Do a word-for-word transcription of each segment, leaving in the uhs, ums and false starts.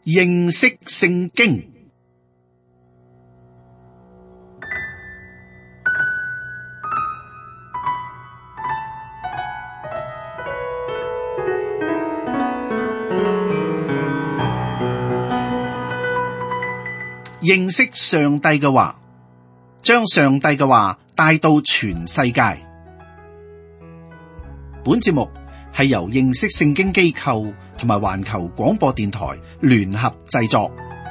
認識聖經。認識上帝嘅話，將上帝嘅話帶到全世界。本節目係由認識聖經機構同埋環球廣播電台聯合製作。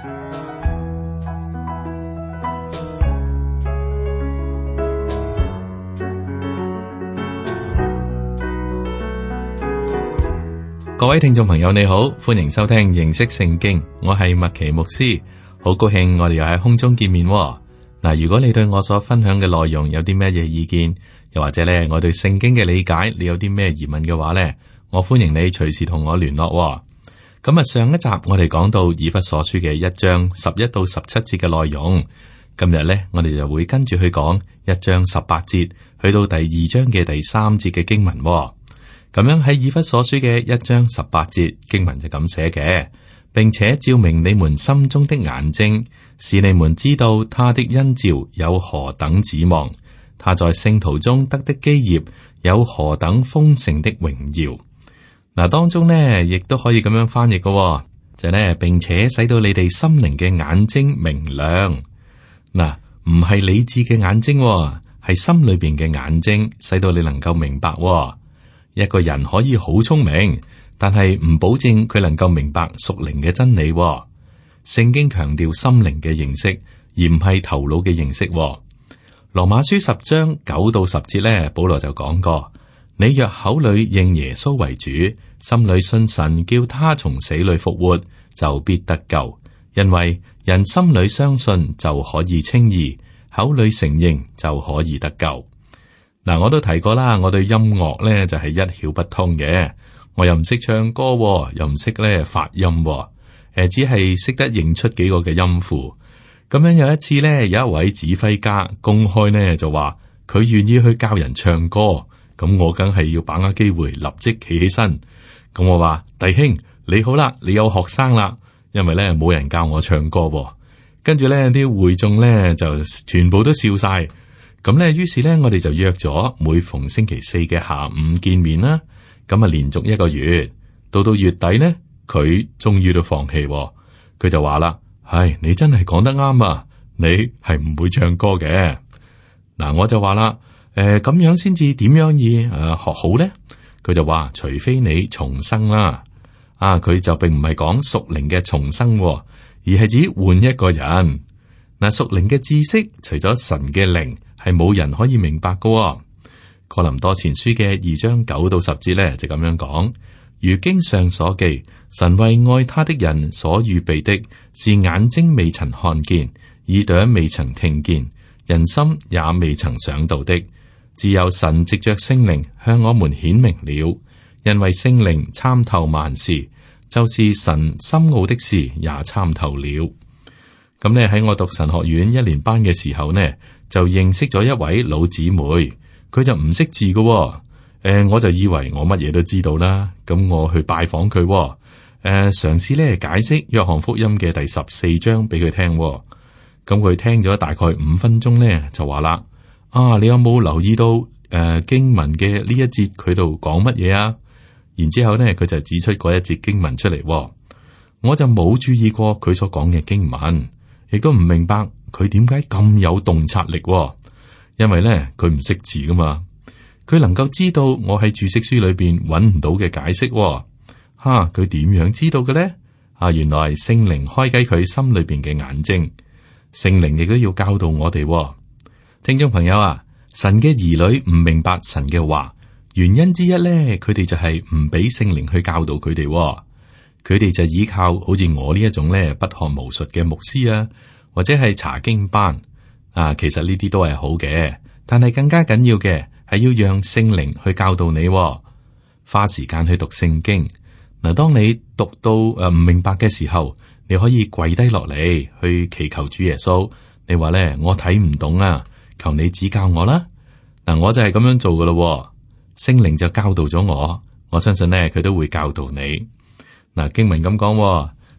各位聽眾朋友你好，歡迎收聽認識聖經，我係麥奇牧師，好高興我哋又喺空中見面。嗱，如果你對我所分享嘅內容有啲咩嘢意見，又或者咧我對聖經嘅理解，你有啲咩疑問嘅話咧，我歡迎你隨時同我聯絡。咁啊，上一集我哋講到以弗所書嘅一章十一到十七節嘅內容，今日咧我哋就會跟住去講一章十八節去到第二章嘅第三節嘅經文。咁樣喺以弗所書嘅一章十八節經文就咁寫嘅，並且照明你們心中的眼睛，使你們知道他的恩召有何等指望，他在聖徒中得的基業有何等豐盛的榮耀。嗱，當中呢亦都可以咁樣翻譯嘅，就係呢，並且使到你哋心靈嘅眼睛明亮。嗱，唔係理智嘅眼睛，係心裏邊嘅眼睛，使到你能夠明白。一個人可以好聰明，但係唔保證佢能夠明白屬靈嘅真理。聖經強調心靈嘅認識，而唔係頭腦嘅認識。羅馬書十章九到十節呢，保羅就講過：你若口裏認耶穌為主，心裏信神叫他從死裏復活，就必得救。因為人心裏相信就可以稱義，口裏承認就可以得救。嗱，我都提過啦，我對音樂咧就係一竅不通嘅，我又唔識唱歌，又唔識咧發音，誒，只係識得認出幾個嘅音符。咁樣有一次咧，有一位指揮家公開呢就話佢願意去教人唱歌，咁我梗係要把握機會，立即企起身。咁我話：弟兄你好啦，你有學生啦，因為咧冇人教我唱歌。跟住咧啲會眾咧就全部都笑晒。咁咧，於是咧，我哋就約咗每逢星期四嘅下午見面啦。咁啊，連續一個月，到到月底呢，佢終於都放棄。佢就話啦：唉，你真係講得啱啊！你係唔會唱歌嘅。嗱，我就話啦：誒、呃，咁樣先至點樣以誒、呃、學好咧？佢就話：除非你重生啦。啊，佢就並唔係講屬靈嘅重生，而係指換一個人。嗱，屬靈嘅知識，除咗神嘅靈，係冇人可以明白噶、哦。哥林多前書嘅二章九到十節咧，就咁樣講：如經上所記，神為愛他的人所預備的，是眼睛未曾看見，耳朵未曾聽見，人心也未曾想到的。只有神藉着聖靈向我們顯明了，因為聖靈參透萬事，就是神深奧的事也參透了。咁咧喺我讀神學院一年班嘅時候呢，就認識咗一位老姊妹，佢就唔識字噶、哦，誒、呃，我就以為我乜嘢都知道啦。咁我去拜訪佢、哦，誒、呃，嘗試咧解釋約翰福音嘅第十四章俾佢聽、哦。咁佢聽咗大概五分鐘咧，就話啦：啊，你有冇留意到誒、呃、經文嘅呢一節佢度講乜嘢啊？然之後咧，佢就指出嗰一節經文出嚟、哦，我就冇注意過佢所講嘅經文。亦都唔明白佢點解咁有洞察力、哦，因為咧佢唔識字噶嘛，佢能夠知道我喺注釋書裏邊揾唔到嘅解釋、哦，吓佢點樣知道嘅咧？啊，原來聖靈開啟佢心裏邊嘅眼睛，聖靈亦都要教導我哋、哦。聽眾朋友啊，神嘅兒女唔明白神嘅話，原因之一咧，佢哋就係唔俾聖靈去教導佢哋、哦。佢哋就依靠好似我呢一種咧不學無術嘅牧師啊，或者係查經班啊，其實呢啲都係好嘅，但係更加緊要嘅係要讓聖靈去教導你、哦，花時間去讀聖經。嗱，當你讀到誒唔明白嘅時候，你可以跪低落嚟去祈求主耶穌。你話咧，我睇唔懂啊，求你指教我啦。嗱，我就係咁樣做噶咯，聖靈就教導咗我，我相信咧佢都會教導你。嗱，經文咁講，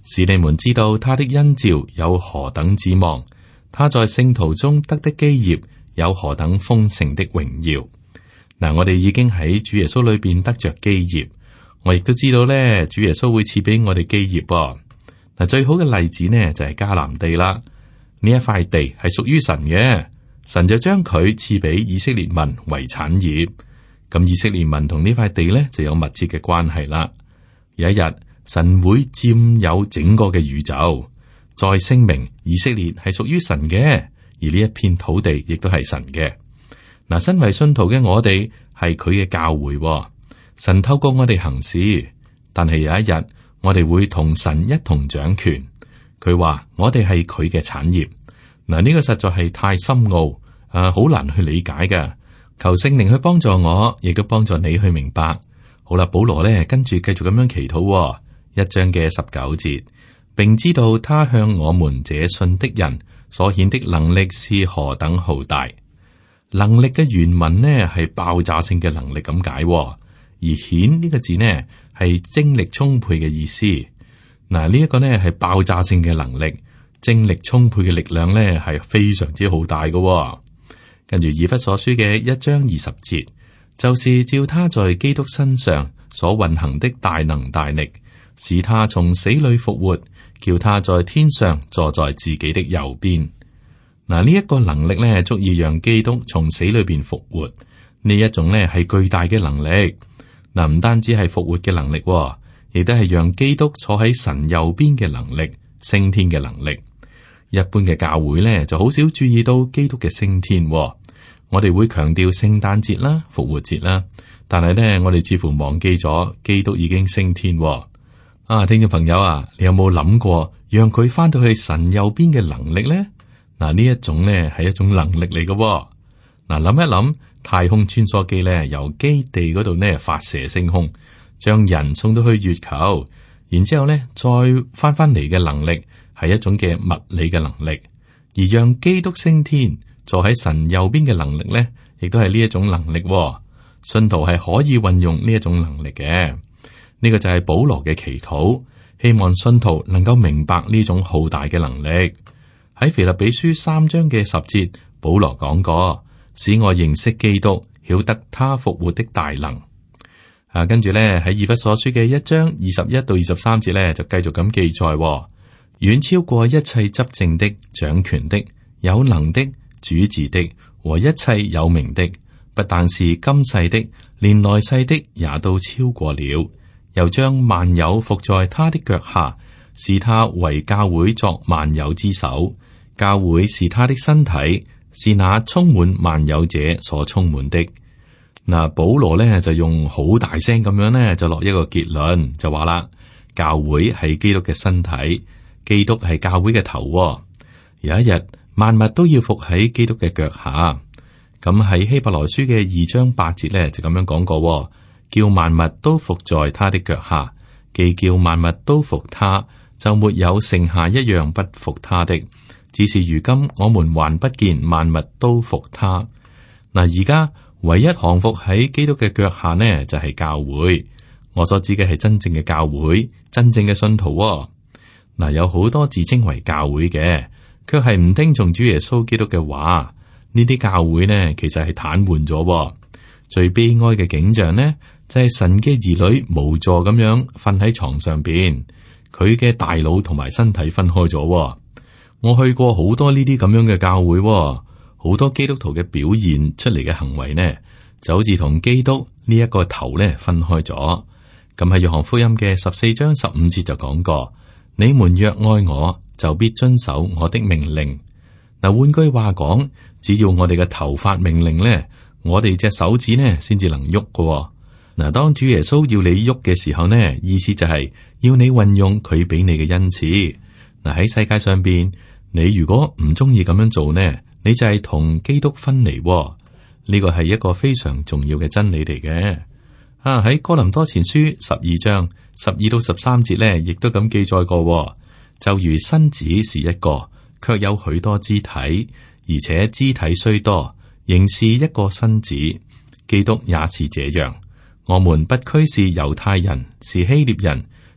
使你們知道他的恩召有何等指望，他在聖徒中得的基業有何等豐盛的榮耀。嗱，我哋已經喺主耶穌裏邊得着基業，我亦都知道咧，主耶穌會賜俾我哋基業噃。嗱，最好嘅例子呢就係迦南地啦。呢一塊地係屬於神嘅，神就將佢賜俾以色列民為產業。咁以色列民同呢塊地呢就有密切嘅關係啦。有一日，神會佔有整個嘅宇宙，再聲明以色列係屬於神嘅，而呢一片土地亦都係神嘅。嗱，身為信徒嘅我哋係佢嘅教會，神透過我哋行事，但係有一日我哋會同神一同掌權。佢話我哋係佢嘅產業。嗱，呢個實在係太深奧，啊，好難去理解嘅。求聖靈去幫助我，亦都幫助你去明白。好啦，保羅咧跟住繼續咁樣祈禱，一章嘅十九節，並知道他向我們這信的人所顯的能力是何等浩大。能力嘅原文呢係爆炸性嘅能力咁解，而顯呢個字呢係精力充沛嘅意思。嗱，呢一個呢係爆炸性嘅能力，精力充沛嘅力量呢係非常之浩大嘅。跟住以弗所書嘅一章二十節，就是照他在基督身上所運行的大能大力，使他從死裏復活，叫他在天上坐在自己的右邊。嗱，呢一個能力呢，足以讓基督從死裏邊復活。呢一種呢係巨大嘅能力。嗱，唔單止係復活嘅能力，亦都係讓基督坐喺神右邊嘅能力，升天嘅能力。一般嘅教會呢，就好少注意到基督嘅升天。我哋會強調聖誕節啦、復活節啦，但係呢，我哋似乎忘記咗基督已經升天。啊，聽眾朋友啊，你有冇諗過讓佢翻到去神右邊嘅能力呢？嗱，呢一種呢係一種能力嚟嘅。嗱，諗一諗，太空穿梭機呢由基地嗰度呢發射升空，將人送到去月球，然之後呢再翻翻嚟嘅能力係一種嘅物理嘅能力，而讓基督升天坐喺神右邊嘅能力呢，亦都係呢一種能力。信徒係可以運用呢一種能力嘅。呢個就係保羅嘅祈禱，希望信徒能夠明白呢種浩大嘅能力。喺腓立比書三章嘅十節，保羅講過，使我認識基督，曉得他復活的大能。啊，跟住咧喺以弗所書嘅一章二十一到二十三節咧，就繼續咁記載，遠超過一切執政的、掌權的、有能的、主治的和一切有名的，不但是今世的，連來世的也都超過了。又將萬有伏在他的腳下，使他為教會作萬有之首。教會是他的身體，是那充滿萬有者所充滿的。嗱，保羅咧就用好大聲咁樣咧就落一個結論，就話啦，教會係基督嘅身體，基督係教會嘅頭。有一日，萬物都要伏喺基督嘅腳下。咁喺希伯來書嘅二章八節咧就咁樣講過，叫萬物都伏在他的腳下，既叫萬物都服他，就沒有剩下一樣不服他的。只是如今我們還不見萬物都服他。嗱，而家唯一降服喺基督嘅腳下呢，就係、是、教會。我所指嘅係真正嘅教會，真正嘅信徒、哦。嗱，有好多自稱為教會嘅，卻係唔聽從主耶穌基督嘅話。呢啲教會呢，其實係癱瘓咗。最悲哀嘅景象呢，就係、是、神嘅兒女無助咁樣瞓喺床上邊，佢嘅大腦同埋身體分開咗。我去過好多呢啲咁樣嘅教會，好多基督徒嘅表現出嚟嘅行為呢，就好似同基督呢一個頭呢分開咗。咁喺約翰福音嘅十四章十五節就講過：你們若愛我，就必遵守我的命令。嗱，換句話講，只要我哋嘅頭發命令呢，我哋隻手指呢先至能喐㗎。嗱，當主耶穌要你喐嘅時候呢，意思就係要你運用佢俾你嘅恩賜。嗱，喺世界上邊，你如果唔中意咁樣做呢，你就係同基督分離。呢個係一個非常重要嘅真理嚟嘅。啊，喺哥林多前書十二章十二到十三節呢，亦都咁記載過。就如身子是一個，卻有許多肢體，而且肢體雖多，仍是一個身子。基督也是這樣。我們不拘是猶太人，是希臘人，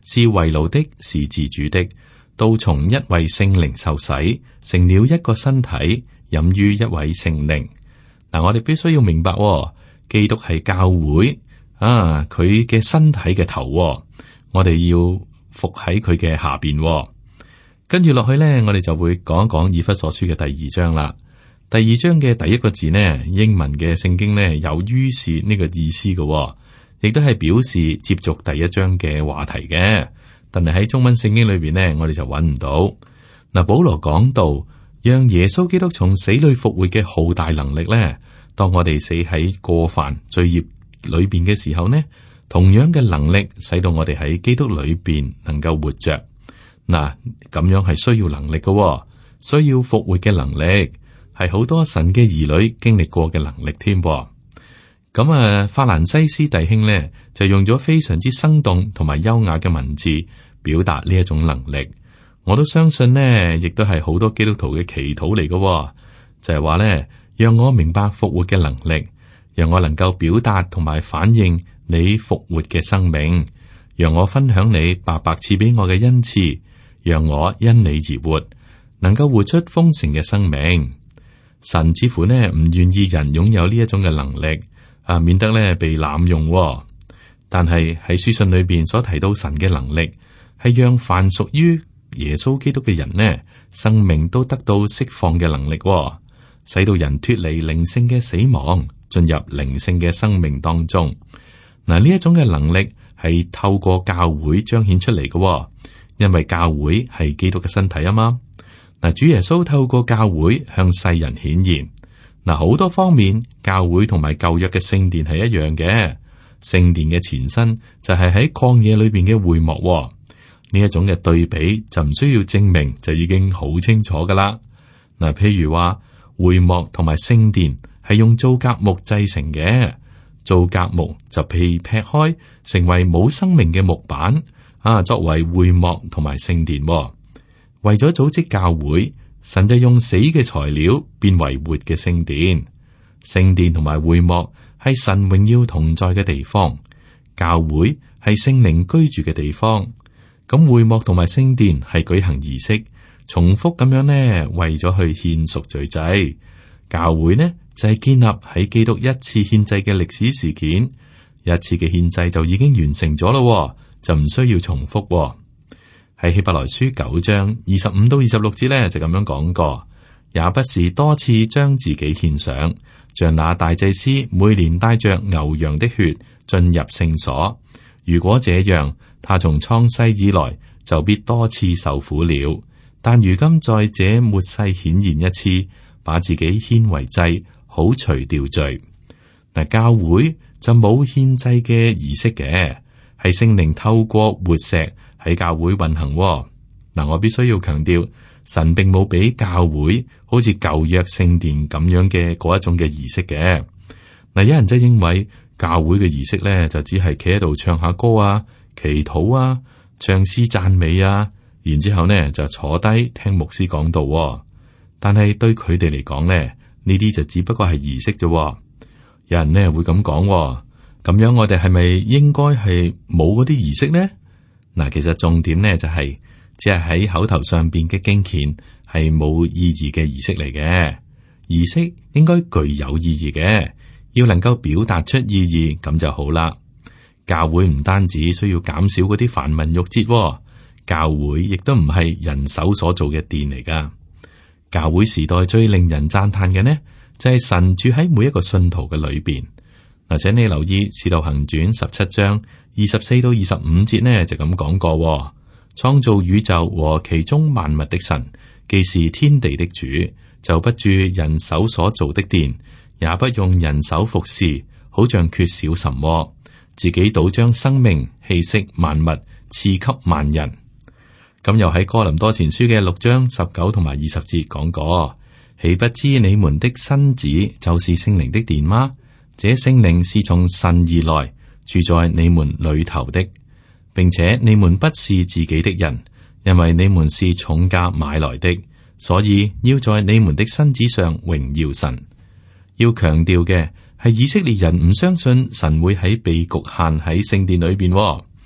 是為奴的，是自主的，都從一位聖靈受洗，成了一個身體，飲於一位聖靈。嗱，我哋必須要明白、哦，基督係教會啊，佢嘅身體嘅頭、哦，我哋要服喺佢嘅下邊、哦。跟住落去咧，我哋就會講一講以弗所書嘅第二章啦。第二章嘅第一個字呢，英文嘅聖經呢，有於是呢個意思嘅、哦，亦都係表示接續第一章嘅話題嘅。但係喺中文聖經裏邊呢，我哋就揾唔到。嗱，保羅講到讓耶穌基督從死裏復活嘅浩大能力呢，當我哋死喺過犯罪孽裏邊嘅時候呢，同樣嘅能力使到我哋喺基督裏邊能夠活着。嗱，咁樣係需要能力嘅、哦，需要復活嘅能力。係好多神嘅兒女經歷過嘅能力添噃。咁啊，法蘭西斯弟兄呢，就用咗非常之生動同埋優雅嘅文字表達呢一種能力。我都相信呢，亦都係好多基督徒嘅祈禱嚟嘅，就係話呢，讓我明白復活嘅能力，讓我能夠表達同埋反映你復活嘅生命，讓我分享你白白賜俾我嘅恩賜，讓我因你而活，能夠活出豐盛嘅生命。神似乎呢唔願意人擁有呢一種嘅能力，啊，免得呢被濫用、哦。但係喺書信裏邊所提到神嘅能力，係讓凡屬於耶穌基督嘅人呢，生命都得到釋放嘅能力、哦，使到人脫離靈性嘅死亡，進入靈性嘅生命當中。嗱，呢一種嘅能力係透過教會彰顯出嚟嘅、哦，因為教會係基督嘅身體啊嘛。嗱，主耶穌透過教會向世人顯現。嗱，好多方面，教會同埋舊約嘅聖殿係一樣嘅。聖殿嘅前身就係喺曠野裏邊嘅會幕。呢一種嘅對比就唔需要證明，就已經好清楚噶啦。嗱，譬如話會幕同埋聖殿係用皂莢木製成嘅，皂莢木就被劈開，成為冇生命嘅木板啊，作為會幕同埋聖殿。為咗組織教會，神就用死嘅材料變為活嘅聖殿。聖殿同埋會幕係神榮耀同在嘅地方，教會係聖靈居住嘅地方。咁會幕同埋聖殿係舉行儀式，重複咁樣呢，為咗去獻贖罪祭。教會呢就係、是、建立喺基督一次獻祭嘅歷史事件，一次嘅獻祭就已經完成咗咯，就唔需要重複。喺希伯來書九章二十五到二十六節咧，就咁樣講過，也不是多次將自己獻上，像那大祭司每年帶着牛羊的血進入聖所。如果這樣，他從創世以來就必多次受苦了。但如今在這末世顯現一次，把自己獻為祭，好除掉罪。嗱，教會就冇獻祭嘅儀式嘅，係聖靈透過活石喺教會運行。嗱，我必須要強調，神並冇俾教會好似舊約聖殿咁樣嘅嗰一種嘅儀式嘅。嗱，有人就認為教會嘅儀式咧，就只係企喺度唱下歌啊、祈禱啊、唱詩讚美啊，然之後呢就坐低聽牧師講道。但係對佢哋嚟講咧，呢啲就只不過係儀式啫。有人呢會咁講，咁樣我哋係咪應該係冇嗰啲儀式呢？嗱，其實重點呢就係、是、只係喺口頭上邊嘅經虔係冇意義嘅儀式嚟嘅。儀式應該具有意義嘅，要能夠表達出意義咁就好啦。教會唔單止需要減少嗰啲繁文縟節，教會亦都唔係人手所做嘅殿嚟噶。教會時代最令人讚嘆嘅呢，就係、是、神住喺每一個信徒嘅裏邊。嗱，請你留意《使徒行傳》十七章二十四到二十五節呢，就咁講過：創造宇宙和其中萬物的神，既是天地的主，就不住人手所造的殿，也不用人手服侍，好像缺少什麼，自己倒將生命氣息萬物賜給萬人。咁又喺哥林多前書嘅六章十九同埋二十節講過：豈不知你們的身子就是聖靈的殿嗎？這聖靈是從神而來，住在你們裏頭的，並且你們不是自己的人，因為你們是重價買來的，所以要在你們的身子上榮耀神。要強調嘅係以色列人唔相信神會喺被局限喺聖殿裏邊。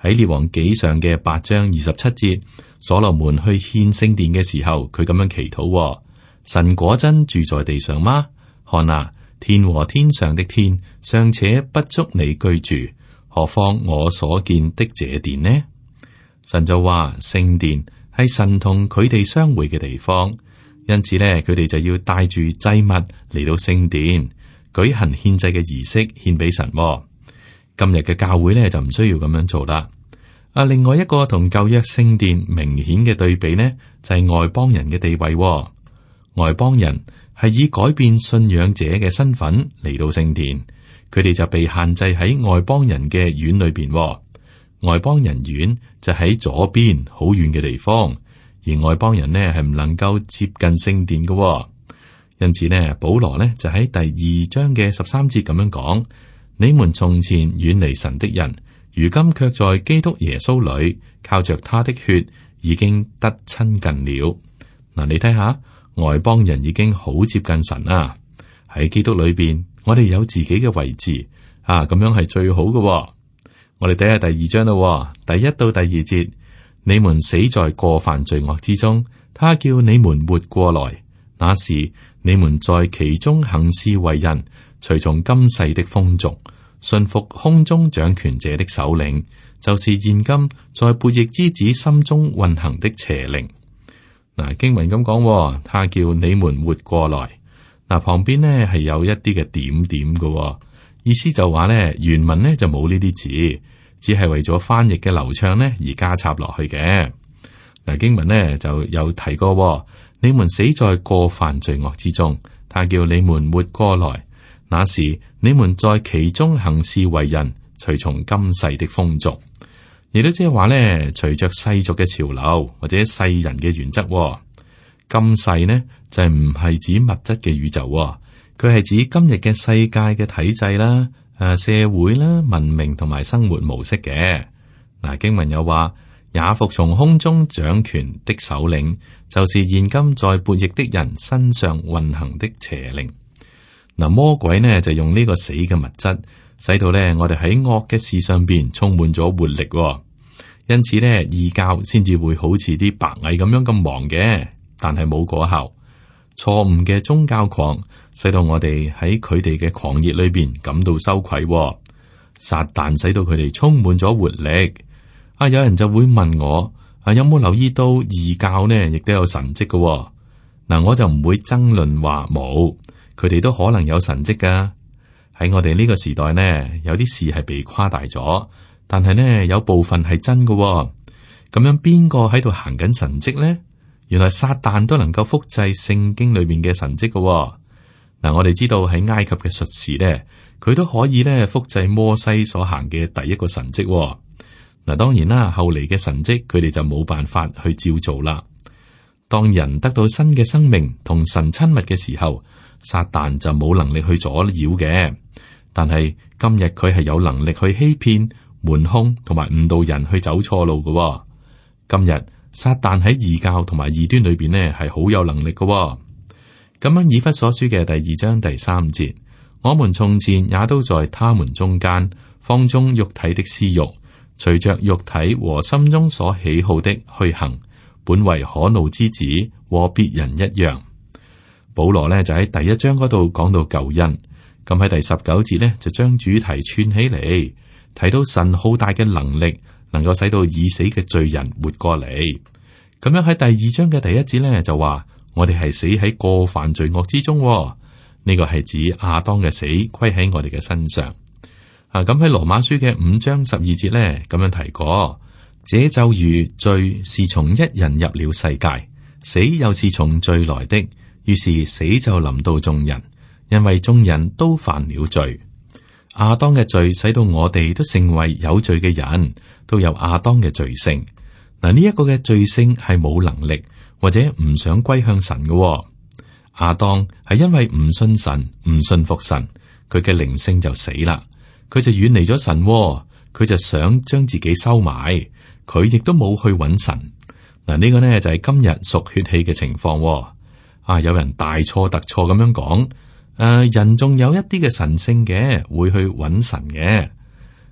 喺列王紀上嘅八章二十七節，所羅門去獻聖殿嘅時候，佢咁樣祈禱：神果真住在地上嗎？看啊，天和天上的天尚且不足你居住，何況我所見的這殿呢？神就話聖殿係神同佢哋相會嘅地方，因此咧，佢哋就要帶住祭物嚟到聖殿舉行獻祭嘅儀式，獻俾神。今日嘅教會咧就唔需要咁樣做啦。啊，另外一個同舊約聖殿明顯嘅對比呢，就係外邦人嘅地位。外邦人係以改變信仰者嘅身份嚟到聖殿，佢哋就被限制喺外邦人嘅院裏邊。外邦人院就喺左邊好遠嘅地方，而外邦人呢係唔能夠接近聖殿嘅。因此呢，保羅呢就喺第二章嘅十三節咁樣講：你們從前遠離神的人，如今卻在基督耶穌裏靠着他的血已經得親近了。嗱，你睇下，外邦人已經好接近神啊！喺基督裏邊，我哋有自己嘅位置啊，咁樣係最好嘅。我哋睇下第二章啦，第一到第二節，你們死在過犯罪惡之中，他叫你們活過來。那時你們在其中行事為人，隨從今世的風俗，順服空中掌權者的首領，就是現今在悖逆之子心中運行的邪靈。嗱，經文咁講，他叫你們活過來。嗱，旁邊呢係有一啲嘅點點嘅，意思就話呢，原文呢就冇呢啲字，只係為咗翻譯嘅流暢呢而加插落去嘅。嗱，經文呢就有提過，你們死在過犯罪惡之中，他叫你們活過來。那時你們在其中行事為人，隨從今世的風俗，亦都即係話咧，隨着世俗嘅潮流或者世人嘅原則。今世呢就係唔係指物質嘅宇宙，佢係指今日嘅世界嘅體制啦、誒社會啦、文明同埋生活模式嘅。嗱，經文有話，也服從空中掌權的首領，就是現今在悖逆的人身上運行的邪靈。嗱，魔鬼呢就用呢個死嘅物質，使到咧我哋喺惡嘅事上邊充滿咗活力，因此咧異教先至會好似啲白蟻咁樣咁忙嘅，但係冇果效。錯誤嘅宗教狂，使到我哋喺佢哋嘅狂熱裏邊感到羞愧。撒旦使到佢哋充滿咗活力。啊，有人就會問我，啊有冇留意到異教呢亦都有神蹟嘅？嗱，我就唔會爭論話冇。佢哋都可能有神蹟噶。喺我哋呢個時代呢，有啲事係被誇大咗，但係呢有部分係真噶。咁樣邊個喺度行緊神蹟呢？原來撒旦都能夠複製聖經裏面嘅神蹟噶。嗱，我哋知道喺埃及嘅術士呢，佢都可以呢複製摩西所行嘅第一個神蹟。嗱，當然啦，後嚟嘅神蹟佢哋就冇辦法去照做啦。當人得到新嘅生命同神親密嘅時候，撒旦就冇能力去阻擾嘅，但係今日佢係有能力去欺騙、瞞哄同埋誤導人去走錯路嘅。今日撒旦喺異教同埋異端裏邊呢係好有能力嘅。咁樣以弗所書嘅第二章第三節，我們從前也都在他們中間放縱肉體的私欲，隨着肉體和心中所喜好的去行，本為可怒之子，和別人一樣。保羅呢就喺第一章嗰度講到救恩，咁喺第十九節呢就將主題串起嚟，睇到神好大嘅能力，能夠使到已死嘅罪人活過嚟。咁樣喺第二章嘅第一節呢就話，我哋係死喺過犯罪惡之中，呢個係指亞當嘅死歸喺我哋嘅身上。啊，咁喺羅馬書嘅五章十二節呢咁樣提過，這就如罪是從一人入了世界，死又是從罪來的。於是死就臨到眾人，因為眾人都犯了罪。亞當嘅罪使到我哋都成為有罪嘅人，都有亞當嘅罪性。嗱，呢一個嘅罪性係冇能力或者唔想歸向神嘅。亞當係因為唔信神、唔信服神，佢嘅靈性就死啦，佢就遠離咗神，佢就想將自己收埋，佢亦都冇去揾神。嗱，呢個呢就係今日屬血氣嘅情況。啊！有人大錯特錯咁樣講，誒、呃，人仲有一啲嘅神聖嘅會去揾神嘅。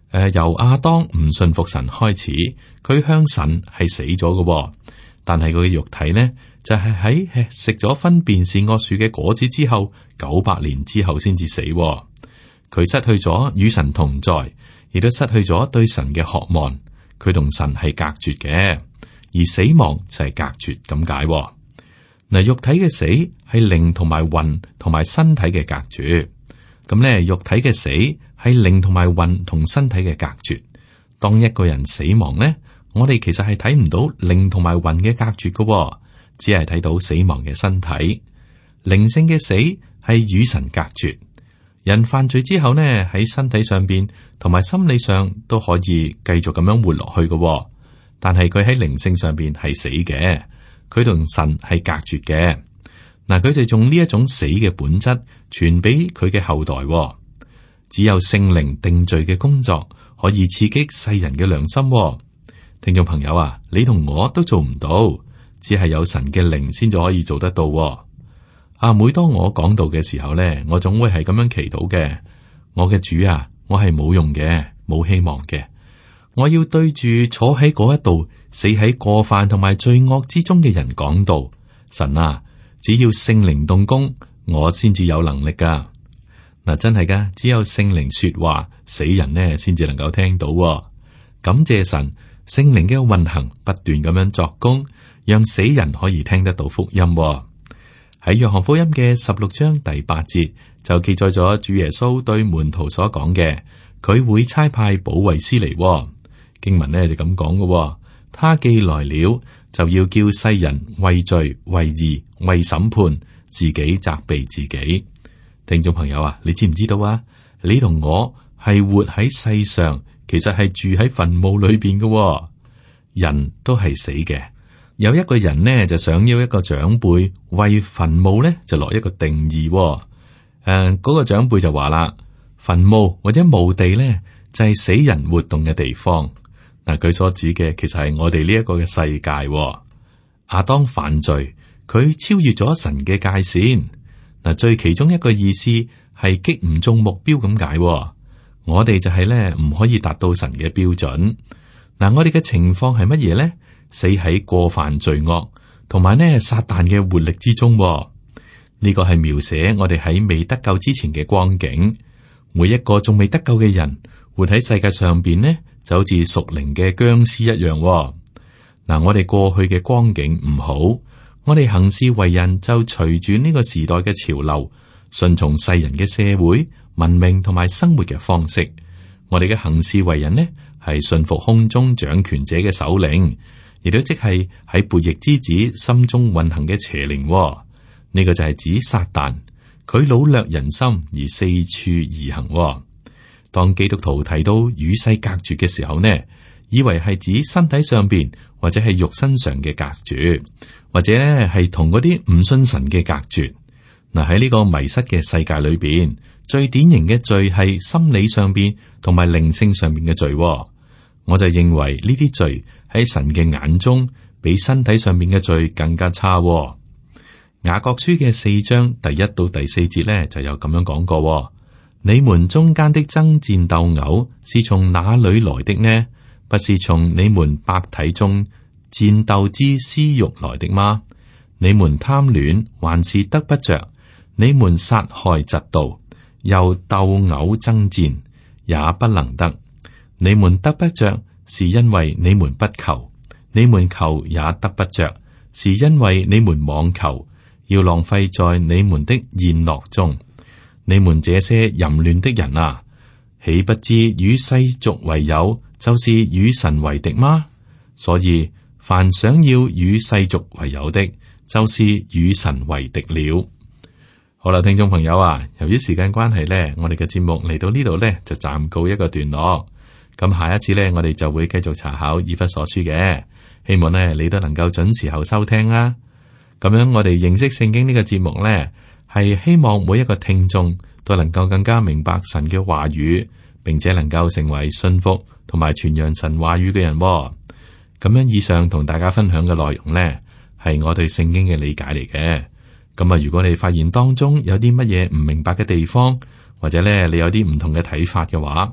呃，由亞當唔信服神開始，佢向神係死咗嘅，但係佢嘅肉體呢，就係喺食咗分辨善惡樹嘅果子之後，九百年之後先至死。佢失去咗與神同在，亦都失去咗對神嘅渴望。佢同神係隔絕嘅，而死亡就係隔絕咁解。嗱，肉體嘅死係靈同埋魂同埋身體嘅隔絕。咁咧，肉體嘅死係靈同埋魂同身體嘅隔絕。當一個人死亡咧，我哋其實係睇唔到靈同埋魂嘅隔絕嘅，只係睇到死亡嘅身體。靈性嘅死係與神隔絕。人犯罪之後呢，喺身體上邊同埋心理上都可以繼續咁樣活落去嘅，但係佢喺靈性上邊係死嘅，佢同神係隔絕嘅。嗱，佢就用呢一種死嘅本質傳俾佢嘅後代。只有聖靈定罪嘅工作可以刺激世人嘅良心。聽眾朋友啊，你同我都做唔到，只係有神嘅靈先至可以做得到。啊！每當我講道嘅時候咧，我總會係咁樣祈禱嘅。我嘅主啊，我係冇用嘅，冇希望嘅。我要對住坐喺嗰一度死喺過犯同埋罪惡之中嘅人講道。神啊，只要聖靈動工，我先至有能力噶。嗱，真係噶，只有聖靈說話，死人呢先至能夠聽到。感謝神，聖靈嘅運行不斷咁樣作工，讓死人可以聽得到福音。喺約翰福音嘅十六章第八節就記載咗主耶穌對門徒所講嘅，佢會差派保惠師嚟。經文呢就咁講嘅，他既來了，就要叫世人為罪、為義、為審判，自己責備自己。聽眾朋友啊，你知唔知道啊？你同我係活喺世上，其實係住喺墳墓裏邊嘅，人都係死嘅。有一個人呢，就想要一個長輩為墳墓呢就落一個定義。誒、呃，嗰、那個長輩就話啦，墳墓或者墓地呢，就係、是、死人活動嘅地方。嗱，佢所指嘅其實係我哋呢一個嘅世界。亞當犯罪，佢超越咗神嘅界線。嗱，最其中一個意思係擊唔中目標咁解。我哋就係咧唔可以達到神嘅標準。嗱，我哋嘅情況係乜嘢咧？死喺過犯罪惡，同埋呢撒旦嘅活力之中。呢個係描寫我哋喺未得救之前嘅光景。每一個仲未得救嘅人，活喺世界上邊呢，就好似屬靈嘅僵屍一樣。嗱，我哋過去嘅光景唔好，我哋行事為人就隨住呢個時代嘅潮流，順從世人嘅社會文明同埋生活嘅方式。我哋嘅行事為人呢，係順服空中掌權者嘅首領。亦都即係喺悖逆之子心中運行嘅邪靈。呢個就係指撒旦，佢擄掠人心而四處而行。當基督徒提到與世隔絕嘅時候呢，以為係指身體上邊或者係肉身上嘅隔絕，或者咧係同嗰啲唔信神嘅隔絕。嗱，喺呢個迷失嘅世界裏邊，最典型嘅罪係心理上邊同埋靈性上邊嘅罪。我就認為呢啲罪喺神嘅眼中，比身體上面嘅罪更加差。雅各書嘅四章第一到第四節咧，就有咁樣講過：你們中間的爭戰鬥毆是從哪裏來的呢？不是從你們百體中戰鬥之私欲來的嗎？你們貪戀還是得不着？你們殺害嫉妒，又鬥毆爭戰，也不能得。你們得不着，是因為你們不求；你們求也得不着，是因為你們妄求，要浪費在你們的宴樂中。你們這些淫亂的人啊，豈不知與世俗為友，就是與神為敵嗎？所以凡想要與世俗為友的，就是與神為敵了。好啦，聽眾朋友啊，由於時間關係呢，我哋嘅節目嚟到呢度呢，就暫告一個段落。咁下一次呢，我哋就會繼續查考以弗所書嘅，希望呢你都能夠準時候收聽啦。咁樣我哋認識聖經呢個節目呢，係希望每一個聽眾都能夠更加明白神嘅話語，並且能夠成為信服同埋傳揚神話語嘅人。咁樣以上同大家分享嘅內容呢，係我對聖經嘅理解嚟嘅。咁啊，如果你發現當中有啲乜嘢唔明白嘅地方，或者咧你有啲唔同嘅睇法嘅話，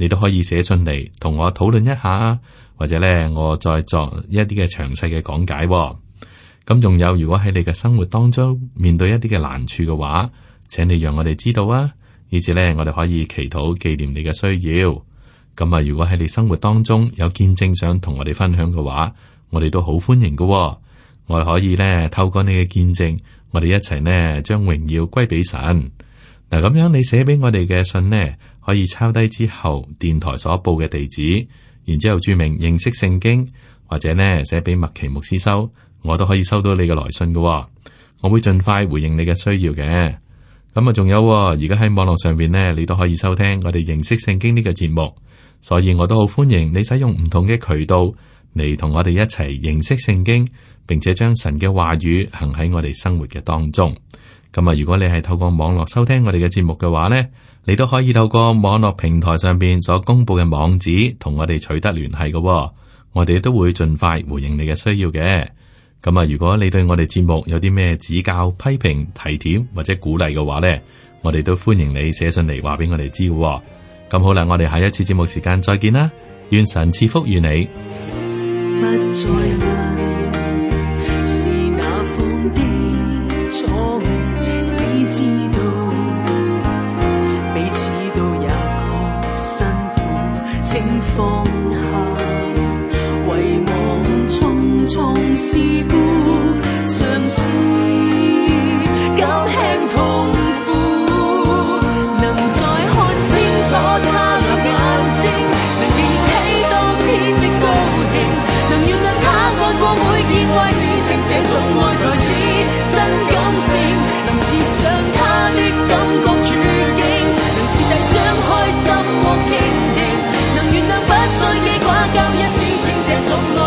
你都可以寫信嚟同我討論一下，或者咧我再作一啲嘅詳細嘅講解。咁仲有，如果喺你嘅生活當中面對一啲嘅難處嘅話，請你讓我哋知道啊，以至咧我哋可以祈禱紀念你嘅需要。咁啊，如果喺你生活當中有見證想同我哋分享嘅話，我哋都好歡迎嘅。我哋可以咧透過你嘅見證，我哋一齊呢將榮耀歸俾神。嗱，咁樣你寫俾我哋嘅信呢，可以抄低之後電台所報嘅地址，然之後注明認識聖經，或者呢寫俾麥奇牧師收，我都可以收到你嘅來信嘅。我會盡快回應你嘅需要嘅。咁啊，仲有而家喺網絡上邊呢，你都可以收聽我哋認識聖經呢個節目，所以我都好歡迎你使用唔同嘅渠道嚟同我哋一齊認識聖經，並且將神嘅話語行喺我哋生活嘅當中。咁啊，如果你係透過網絡收聽我哋嘅節目嘅話呢，你都可以透過網絡平台上邊所公布嘅網址同我哋取得聯繫嘅，我哋都會盡快回應你嘅需要嘅。咁啊，如果你對我哋節目有啲咩指教、批評、提點或者鼓勵嘅話呢，我哋都歡迎你寫信嚟話俾我哋知嘅。咁好啦，我哋下一次節目時間再見啦，願神賜福與你。 不再問是哪方的錯誤，只知道彼此都也覺辛苦，請放下遺忘重重事故，嘗試減輕痛苦，能再看清楚他的眼睛，能記起當天的高興，能原諒他愛過每件壞事情，這種愛才是真感性，能刺上他的感覺處境，能徹底張開心窩傾聽，能原諒不再記掛舊日事情，這種愛